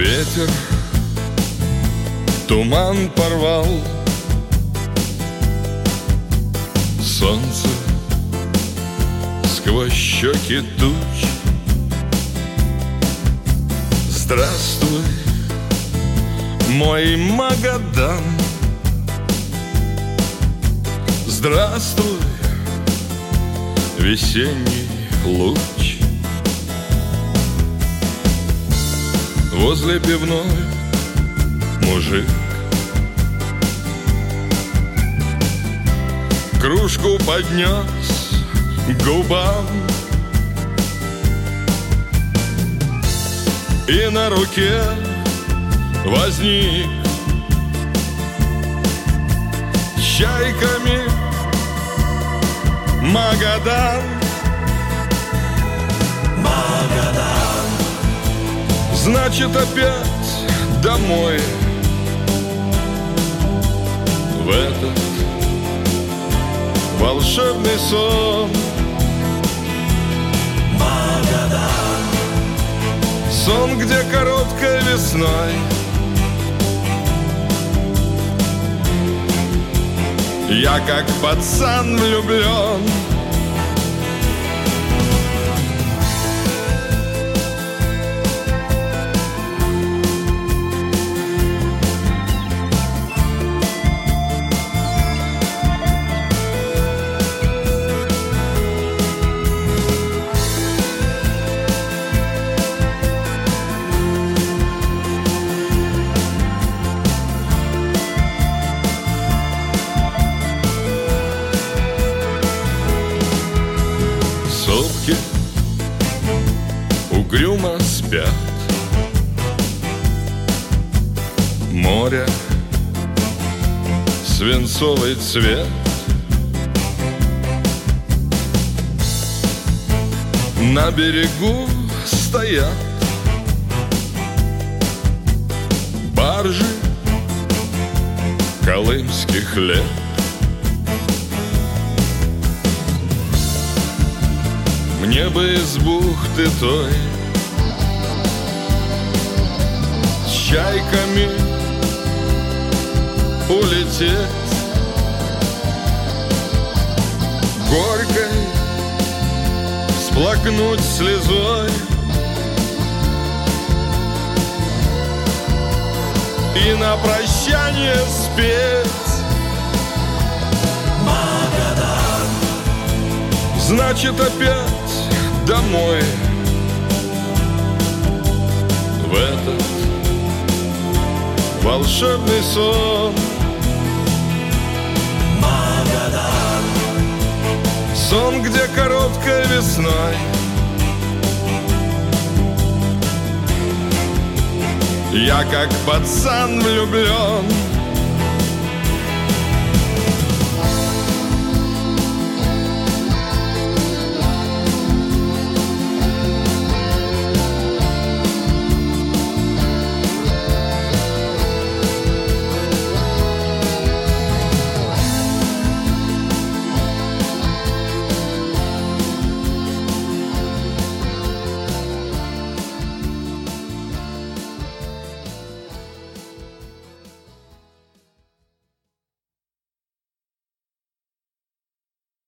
Ветер туман порвал, солнце сквозь щеки туч. Здравствуй, мой Магадан, здравствуй, весенний луч. Возле пивной мужик кружку поднес к губам, и на руке возник чайками Магадан. Магадан. Значит, опять домой, в этот волшебный сон. Магадан. Сон, где короткой весной я как пацан влюблен. Сопки угрюмо спят, море свинцовый цвет. На берегу стоят баржи колымских лет. Мне бы из бухты той с чайками улететь, горькой всплакнуть слезой и на прощание спеть. Магадан. Значит, опять домой, в этот волшебный сон. Магадан. Сон, где короткой весной я как пацан влюблен.